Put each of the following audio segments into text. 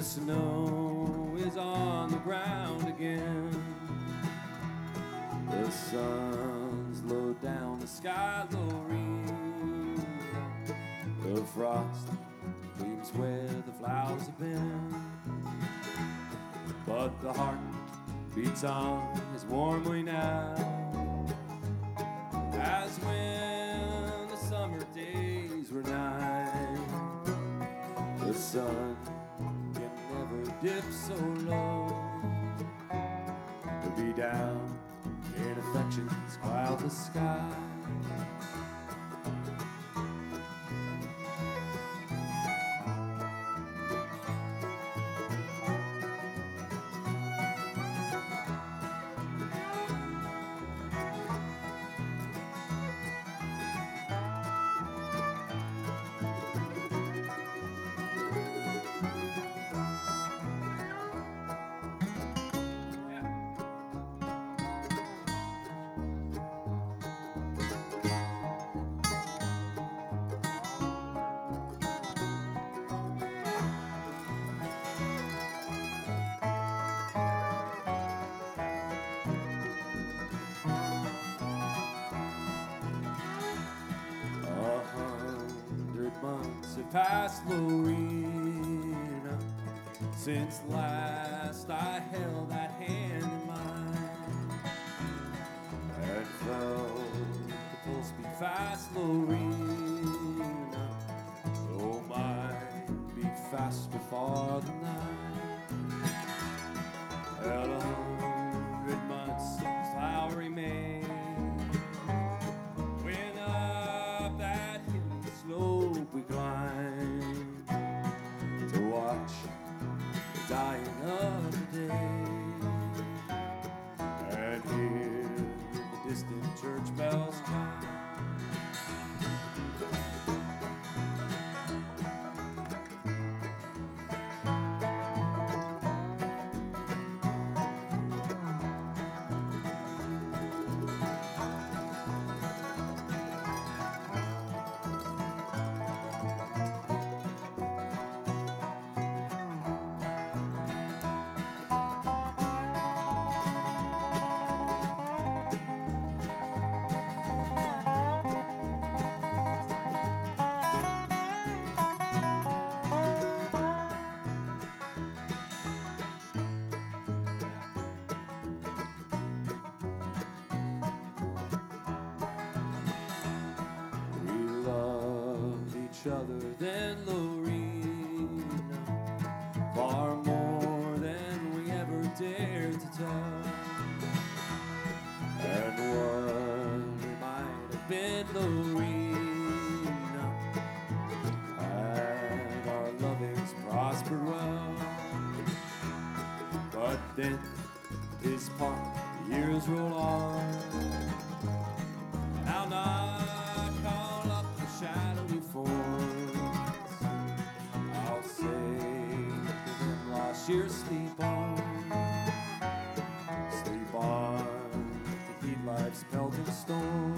The snow is on the ground again. The sun's low down the sky, Loreen. The frost gleams where the flowers have been. But the heart beats on as warmly now as when the summer days were nigh. The sun can never dip so low to be down in affection's cloudless sky. Past Lorena, since last I held that hand in mine and felt the pulse beat fast, Lorena. Oh, mine beat faster far than thine. Held 100 months of flowery May. Went up that hill slope we climbed to watch the dying of the day and hear the distant church bells chime. Other than Lorena, far more than we ever dared to tell. And what we might have been, Lorena, had our lovings prospered well. But then this part, the years roll on, and I'll not call up the shadowy forms. I'll say to them, last year, sleep on, to heat life's pelting storm.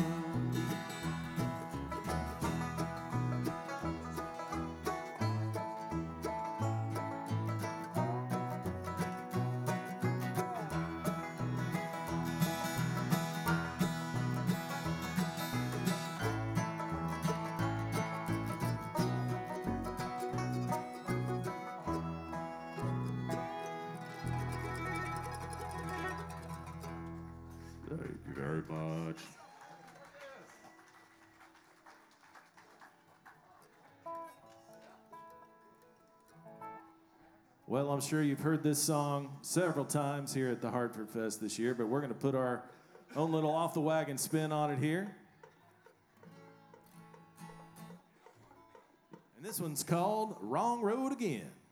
Thank you very much. Well, I'm sure you've heard this song several times here at the Hartford Fest this year, but we're going to put our own little off-the-wagon spin on it here. And this one's called Wrong Road Again.